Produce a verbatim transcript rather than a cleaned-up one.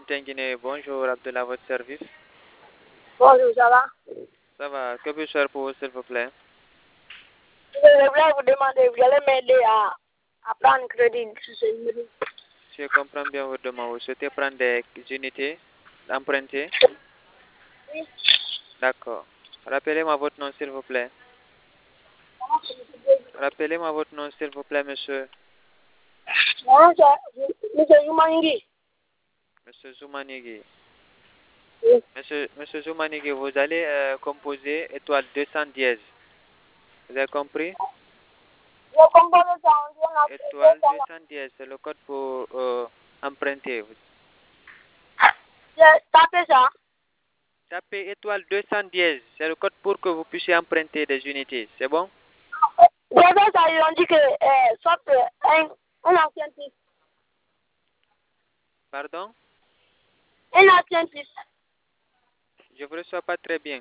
Tenguiné, bonjour, Abdullah, votre service. Bonjour, ça va? Ça va, que puis-je faire pour vous, s'il vous plaît? Je voulais vous demander, vous allez m'aider à, à prendre crédit sur ce numéro. Je comprends bien votre demande. Vous souhaitez prendre des unités, emprunter? Oui. D'accord. Rappelez-moi votre nom, s'il vous plaît. Rappelez-moi votre nom, s'il vous plaît, monsieur. Mon nom, c'est Monsieur Youmangi. Monsieur Zoumanigui. Oui. Monsieur, monsieur Zoumanigui, vous allez euh, composer étoile deux cent dix. Vous avez compris? Je compose ça en disant la Étoile deux cent dix, c'est le code pour euh, emprunter. J'ai tapé ça. Tapez étoile deux cent dix, c'est le code pour que vous puissiez emprunter des unités. C'est bon? J'ai fait ça, ils ont dit que euh, sauf euh, un, un ancien fils. Pardon? Un ancien fils. Je ne vous reçois pas très bien.